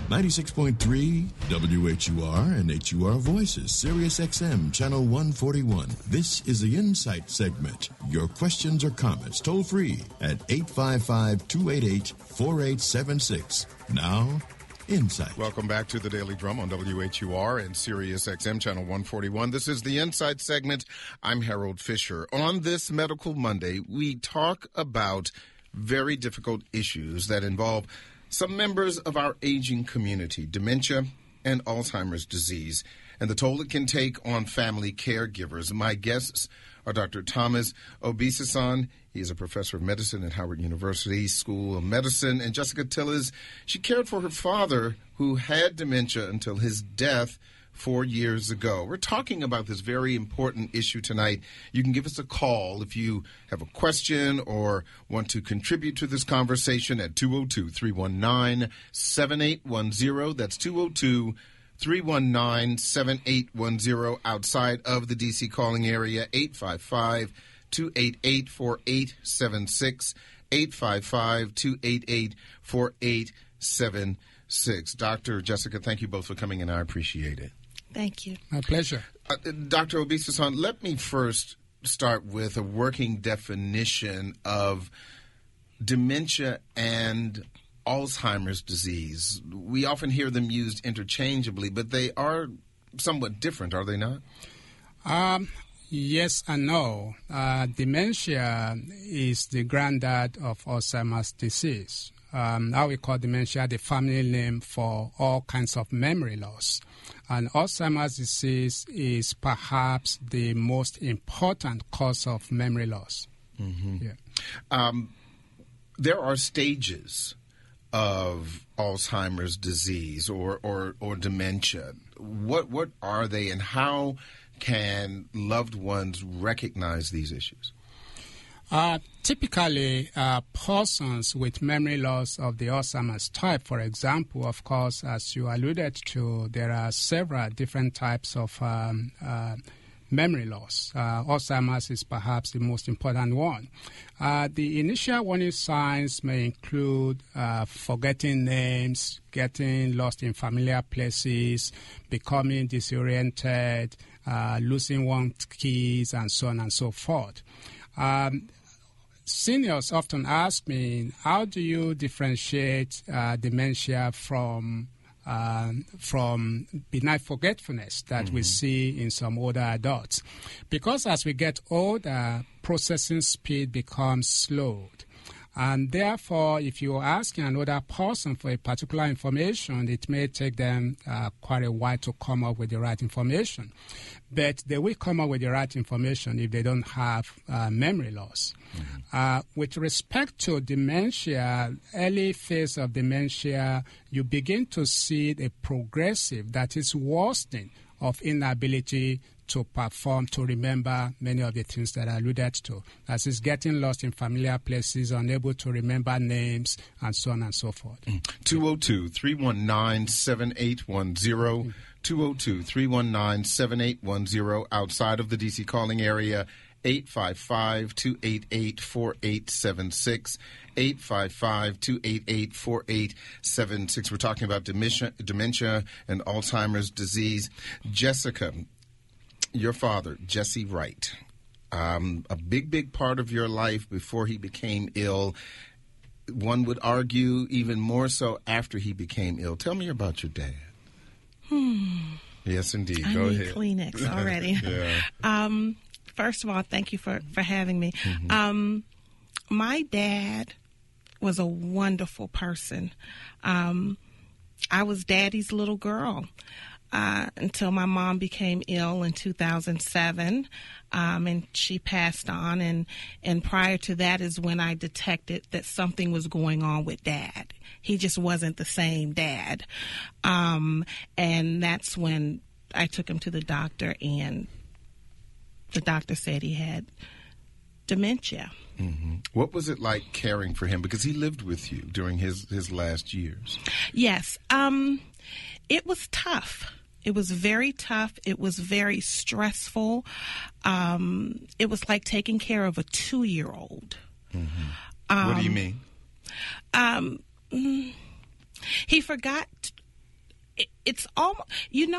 96.3 WHUR and HUR Voices, Sirius XM, Channel 141. This is the Insight segment. Your questions or comments toll free at 855-288-4876. Now, Insight. Welcome back to the Daily Drum on WHUR and Sirius XM Channel 141. This is the Insight segment. I'm Harold Fisher. On this Medical Monday, we talk about very difficult issues that involve some members of our aging community, dementia and Alzheimer's disease, and the toll it can take on family caregivers. My guests are Dr. Thomas Obisasan. He is a professor of medicine at Howard University School of Medicine. And Jessica Tillis, she cared for her father who had dementia until his death 4 years ago. We're talking about this very important issue tonight. You can give us a call if you have a question or want to contribute to this conversation at 202-319-7810. That's 202-319-7810 outside of the D.C. calling area, 855-288-4876, 855-288-4876. Dr. Jessica, thank you both for coming in. I appreciate it. Thank you. My pleasure. Dr. Obisasan, let me first start with a working definition of dementia and Alzheimer's disease. We often hear them used interchangeably, but they are somewhat different, are they not? Yes and no. Dementia is the granddad of Alzheimer's disease. How we call dementia the family name for all kinds of memory loss. And Alzheimer's disease is perhaps the most important cause of memory loss. Mm-hmm. Yeah. There are stages of Alzheimer's disease or dementia. What are they, and how can loved ones recognize these issues? Typically, persons with memory loss of the Alzheimer's type, for example, of course, as you alluded to, there are several different types of memory loss. Alzheimer's is perhaps the most important one. The initial warning signs may include forgetting names, getting lost in familiar places, becoming disoriented, losing one's keys, and so on and so forth. Seniors often ask me, how do you differentiate dementia from benign forgetfulness that we see in some older adults? Because as we get older, processing speed becomes slowed. And therefore, if you're asking another person for a particular information, it may take them quite a while to come up with the right information. But they will come up with the right information if they don't have memory loss. Mm-hmm. With respect to dementia, early phase of dementia, you begin to see a progressive, that is worsening of inability to perform, to remember many of the things that I alluded to. As is getting lost in familiar places, unable to remember names, and so on and so forth. 202-319-7810. 202-319-7810 outside of the D.C. calling area, 855-288-4876, 855-288-4876. We're talking about dementia and Alzheimer's disease. Jessica, your father, Jesse Wright, a big part of your life before he became ill. One would argue even more so after he became ill. Tell me about your dad. Yes, indeed. I Go need ahead. Kleenex already. Yeah. First of all, thank you for having me. Mm-hmm. My dad was a wonderful person. I was Daddy's little girl until my mom became ill in 2007, and she passed on. And prior to that is when I detected that something was going on with Dad. He just wasn't the same Dad. And that's when I took him to the doctor, and the doctor said he had dementia. Mm-hmm. What was it like caring for him? Because he lived with you during his last years. Yes. It was tough. It was very tough. It was very stressful. It was like taking care of a 2-year-old. Mm-hmm. What do you mean? He forgot it's almost,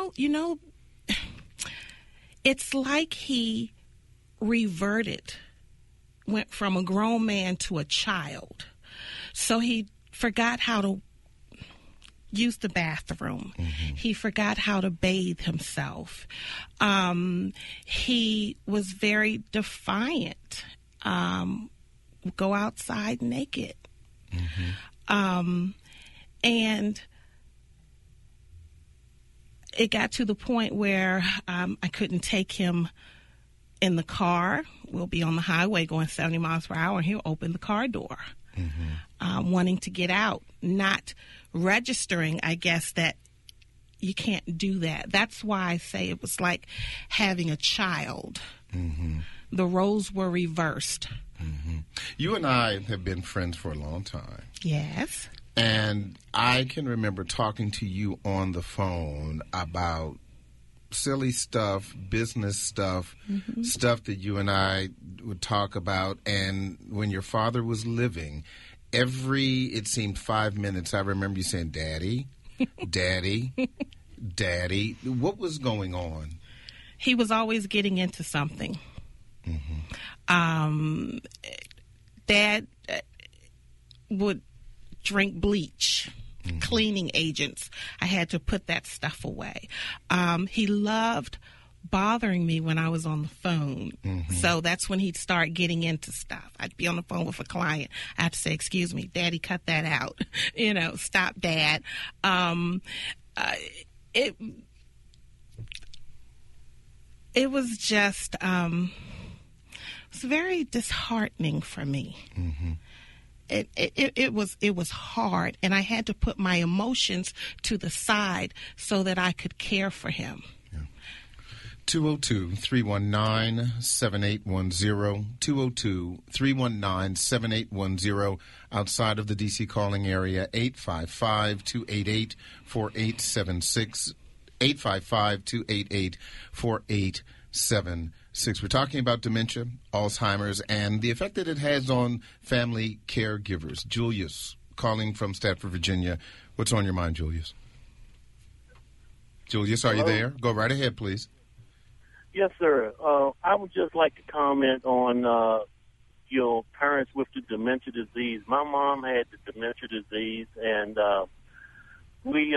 it's like he went from a grown man to a child. So he forgot how to use the bathroom. Mm-hmm. He forgot how to bathe himself. He was very defiant. Go outside naked. Mm-hmm. And it got to the point where I couldn't take him in the car. We'll be on the highway going 70 miles per hour, and he'll open the car door, wanting to get out, not registering, I guess, that you can't do that. That's why I say it was like having a child. Mm-hmm. The roles were reversed. Mm-hmm. You and I have been friends for a long time. Yes. And I can remember talking to you on the phone about silly stuff, business stuff, stuff that you and I would talk about. And when your father was living, it seemed 5 minutes, I remember you saying, Daddy, Daddy, Daddy. What was going on? He was always getting into something. Mm-hmm. Dad would drink bleach, cleaning agents. I had to put that stuff away. He loved bothering me when I was on the phone. Mm-hmm. So that's when he'd start getting into stuff. I'd be on the phone with a client. I have to say, excuse me, Daddy, cut that out. Stop, Dad. It was just, it's very disheartening for me. Mm-hmm. It was hard, and I had to put my emotions to the side so that I could care for him. 202-319-7810, 202-319-7810, outside of the D.C. calling area, 855-288-4876, 855-288-4876. We're talking about dementia, Alzheimer's, and the effect that it has on family caregivers. Julius, calling from Stafford, Virginia. What's on your mind, Julius? Julius, are you there? Go right ahead, please. Yes, sir. I would just like to comment on your parents with the dementia disease. My mom had the dementia disease, and we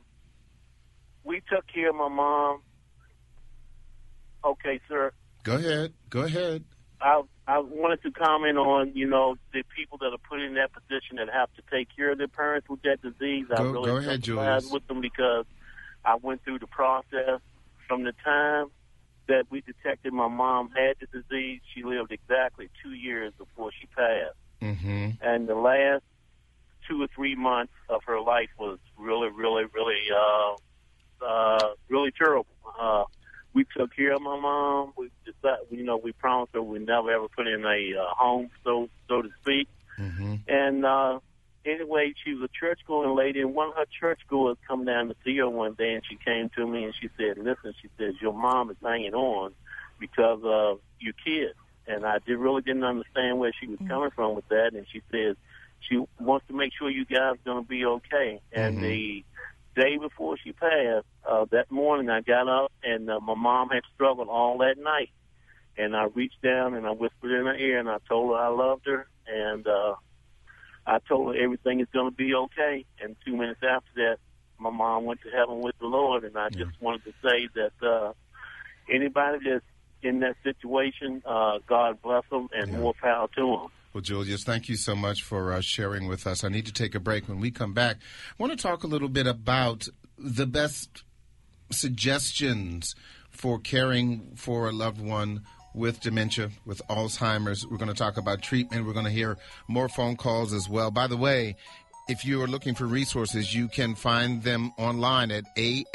took care of my mom. Okay, sir. Go ahead. I wanted to comment on, the people that are put in that position that have to take care of their parents with that disease. I really go ahead, Julius. With them because I went through the process from the time that we detected my mom had the disease. She lived exactly 2 years before she passed. Mm-hmm. And the last 2 or 3 months of her life was really, really, really, really terrible. We took care of my mom. We decided, we promised her we'd never ever put in a home, so to speak. Mm-hmm. And anyway, she was a church-going lady, and one of her churchgoers come down to see her one day, and she came to me and she said, "Listen," she says, "your mom is hanging on because of your kids." And I really didn't understand where she was coming from with that. And she says she wants to make sure you guys are going to be okay. And the day before she passed, that morning I got up, and my mom had struggled all that night. And I reached down and I whispered in her ear, and I told her I loved her, and I told her everything is going to be okay. And 2 minutes after that, my mom went to heaven with the Lord. And I just wanted to say that anybody that's in that situation, God bless them and more power to them. Well, Julius, thank you so much for sharing with us. I need to take a break. When we come back, I want to talk a little bit about the best suggestions for caring for a loved one with dementia, with Alzheimer's. We're going to talk about treatment. We're going to hear more phone calls as well. By the way, if you are looking for resources, you can find them online at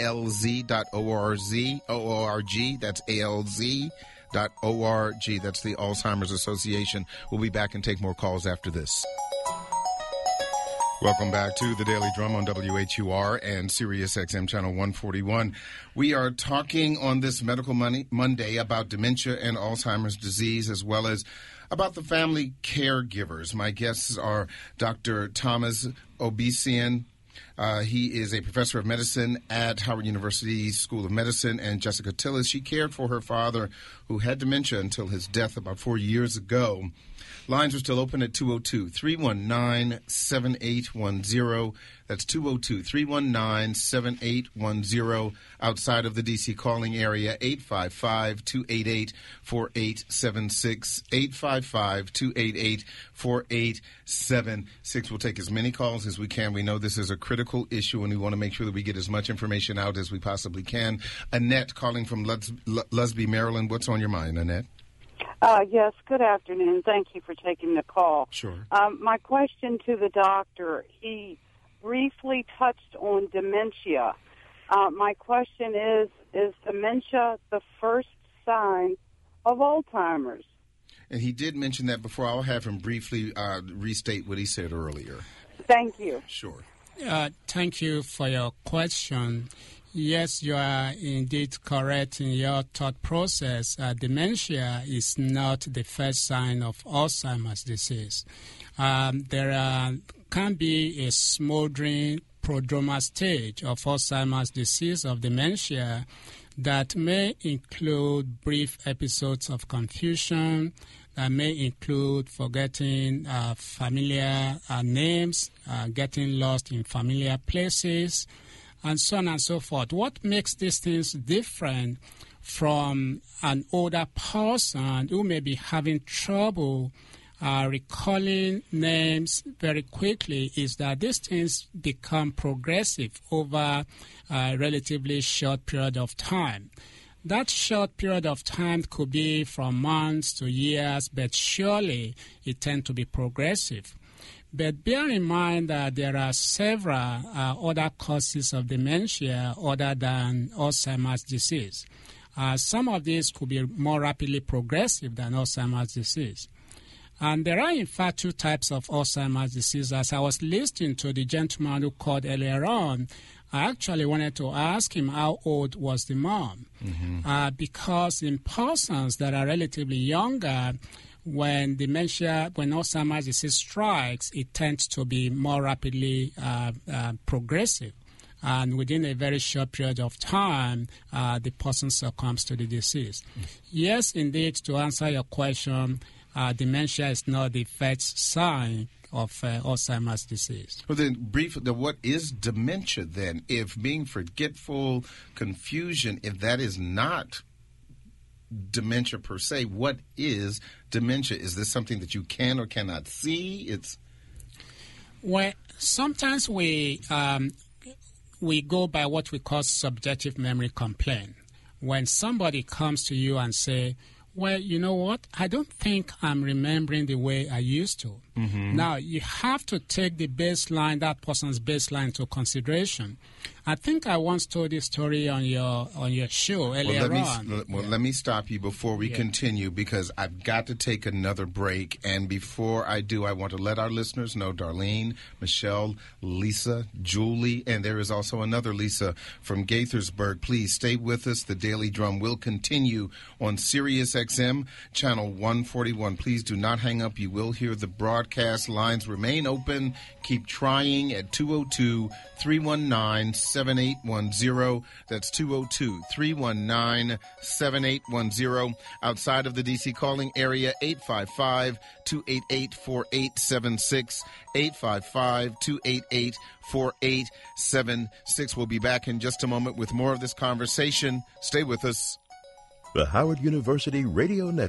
alz.org. That's alz.org. That's the Alzheimer's Association. We'll be back and take more calls after this. Welcome back to the Daily Drum on WHUR and Sirius XM Channel 141. We are talking on this Medical Monday about dementia and Alzheimer's disease, as well as about the family caregivers. My guests are Dr. Thomas Obisian He is a professor of medicine at Howard University School of Medicine. And Jessica Tillis, she cared for her father who had dementia until his death about 4 years ago. Lines are still open at 202-319-7810. That's 202-319-7810. Outside of the D.C. calling area, 855-288-4876, 855-288-4876. We'll take as many calls as we can. We know this is a critical issue, and we want to make sure that we get as much information out as we possibly can. Annette calling from Lusby, Maryland. What's on your mind, Annette? Yes, good afternoon. Thank you for taking the call. Sure. My question to the doctor, he briefly touched on dementia. My question is dementia the first sign of Alzheimer's? And he did mention that before. I'll have him briefly restate what he said earlier. Thank you. Sure. Thank you for your question. Yes, you are indeed correct in your thought process. Dementia is not the first sign of Alzheimer's disease. There can be a smoldering prodromal stage of Alzheimer's disease, of dementia, that may include brief episodes of confusion, that may include forgetting familiar names, getting lost in familiar places, and so on and so forth. What makes these things different from an older person who may be having trouble recalling names very quickly is that these things become progressive over a relatively short period of time. That short period of time could be from months to years, but surely it tends to be progressive. But bear in mind that there are several other causes of dementia other than Alzheimer's disease. Some of these could be more rapidly progressive than Alzheimer's disease. And there are, in fact, two types of Alzheimer's disease. As I was listening to the gentleman who called earlier on, I actually wanted to ask him how old was the mom. Mm-hmm. Because in persons that are relatively younger, when Alzheimer's disease strikes, it tends to be more rapidly progressive. And within a very short period of time, the person succumbs to the disease. Mm-hmm. Yes, indeed, to answer your question, dementia is not the first sign of Alzheimer's disease. Well, then, briefly, what is dementia then? If being forgetful, confusion, if that is not dementia per se, what is dementia? Is this something that you can or cannot see? Well, sometimes we go by what we call subjective memory complaint. When somebody comes to you and say, well, you know what? I don't think I'm remembering the way I used to. Mm-hmm. Now, you have to take the baseline, that person's baseline, into consideration. I think I once told this story on your show earlier on. Let me stop you before we continue, because I've got to take another break. And before I do, I want to let our listeners know, Darlene, Michelle, Lisa, Julie, and there is also another Lisa from Gaithersburg. Please stay with us. The Daily Drum will continue on Sirius XM, channel 141. Please do not hang up. You will hear the broadcast. Lines remain open. Keep trying at 202-319-7810. That's 202-319-7810. Outside of the D.C. calling area, 855-288-4876. 855-288-4876. We'll be back in just a moment with more of this conversation. Stay with us. The Howard University Radio Network.